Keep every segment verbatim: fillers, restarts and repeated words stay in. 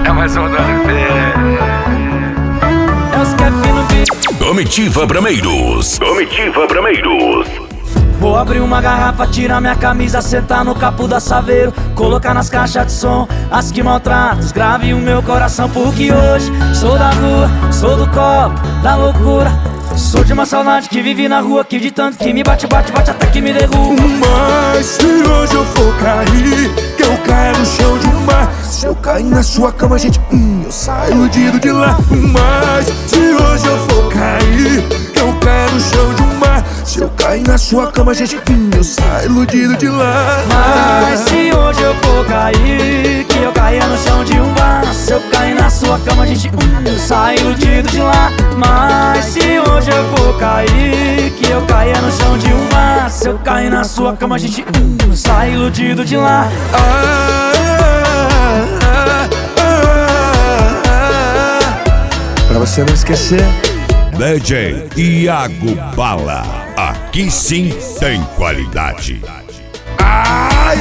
É mais um da É os Kef no beat. Comitiva Brameiros. Comitiva Brameiros. Vou abrir uma garrafa, tirar minha camisa, sentar no capô da Saveiro, colocar nas caixas de som as que maltratam, grave o meu coração, porque hoje sou da rua, sou do copo, da loucura. Sou de uma saudade que vive na rua, que de tanto que me bate, bate, bate até que me derruba. Mas se hoje eu for cair, que eu caia no chão de um mar. Se eu cair na sua cama, gente, hum, eu saio iludido de lá. Mas se hoje eu for cair, que eu caia no chão de um mar. Se eu cair na sua cama, gente, hum, eu saio iludido de lá. Mas se hoje eu for cair, que eu caia no chão de um bar. Se eu cair na sua cama, gente, hum, eu saio iludido de lá. Mas se hoje eu for cair, que eu caia no chão de um bar. Se eu cair na sua cama, gente, hum, eu saio iludido de lá. Ah, ah, ah, ah. Pra você não esquecer, D J Iago Bala. Aqui sim tem qualidade. ai!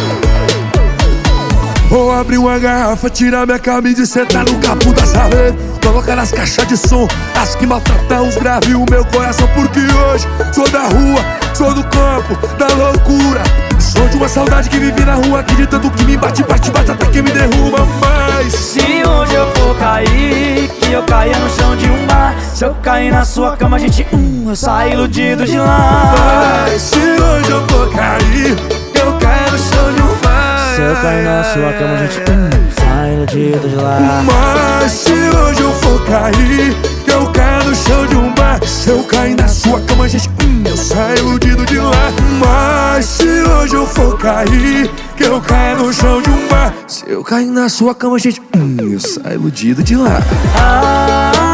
Vou abrir uma garrafa, tirar minha camisa e sentar no capô da Saveiro, colocar nas caixas de som as que maltratam os graves o meu coração, porque hoje sou da rua, sou do campo, da loucura. Sou de uma saudade que vive na rua, que de tanto que me bate, bate, bate até que me derruba. Mas se hoje eu for cair, que eu caia no chão de um bar. Se eu cair na sua cama, gente, hum, eu saio iludido de lá. Mas se hoje eu for cair, que eu caia no chão de um bar. Se eu cair na sua cama, gente, hum, saio iludido de lá. Mas se hoje eu for cair, que eu caia no chão de um bar. Se eu cair na sua cama, gente, hum, eu saio iludido de lá. Mas se hoje eu for cair, que eu caia no chão de um bar. Se eu cair na sua cama, gente, hum, eu saio iludido de lá. Ah,